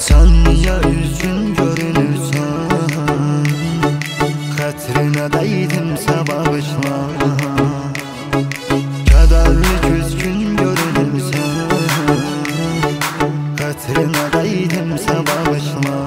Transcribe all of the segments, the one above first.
Sen niye üzgün görünürsen, xətrinə dəydimsə bağışla. Kədərli küskün görünürsən, xətrinə dəydimsə bağışla.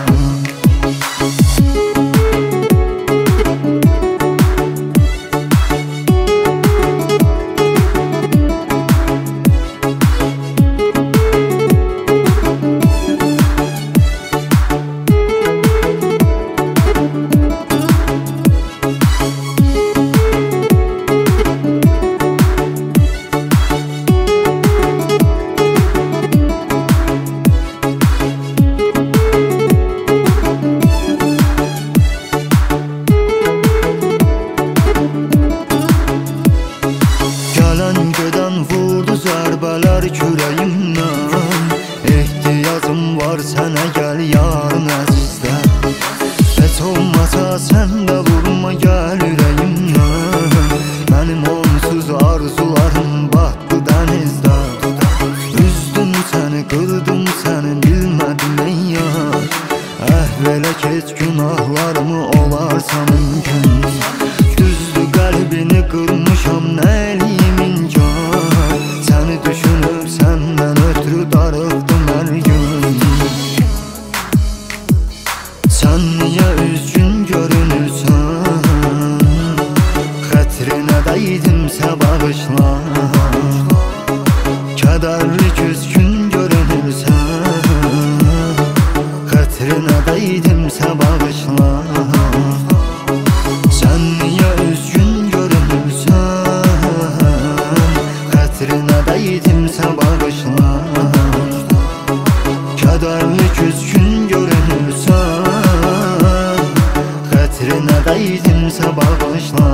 Gödən vurdu zərbələr kürəyimdən, ehtiyacım var sənə, gəl yarın əzizdən. Heç olmasa sən də vurma gəl ürəyimdən, mənim onsuz arzularım batdı dənizdə. Üzdüm səni, qırdım səni, bilmədim ey yar, əhv keç günahlarımı olarsa mümkün. Düzdür qəlbini qırmışam, nə eləyim inkar, səni düşünüb səndən ötürü darıqdım hər gün. Sən niyə üzgün görünürsən, xətrinə dəydimsə bağışla. Kədərli küskün görünürsən, xətrinə dəydimsə bağışla. Sən niyə üzgün görünürsən, xətrinə dəydimsə bağışla. Kədərli küskün görünürsən, xətrinə dəydimsə bağışla.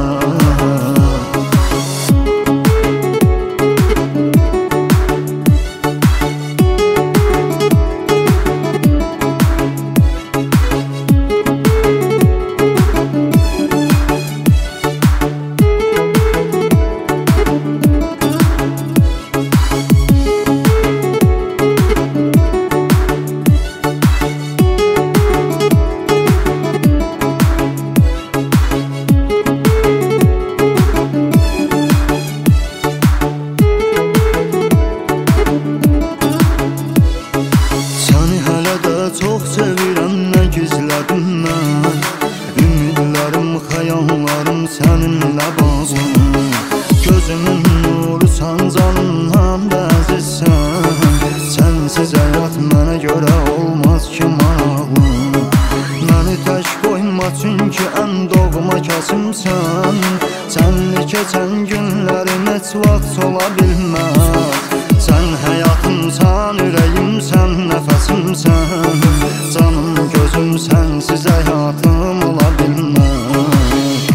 Çox sevirəm, nə gizlədim mən, ümidlərim, xəyallarım səninlə bağlı. Gözümün nurusan, canımdan da əzizsən, sənsiz həyat mənə görə olmaz ki maraqlı. Məni tək qoyma, çünki ən doğma kəsimsən, sənli keçən günlərim heç vaxt sola bilməz. Sən həyatımsan, ürəyimsən, nəfəsimsən, canım gözüm, sənsiz həyatım ola bilməz.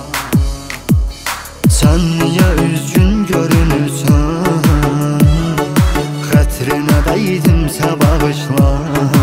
Sən niyə üzgün görünürsən, xətrinə dəydimsə bağışla.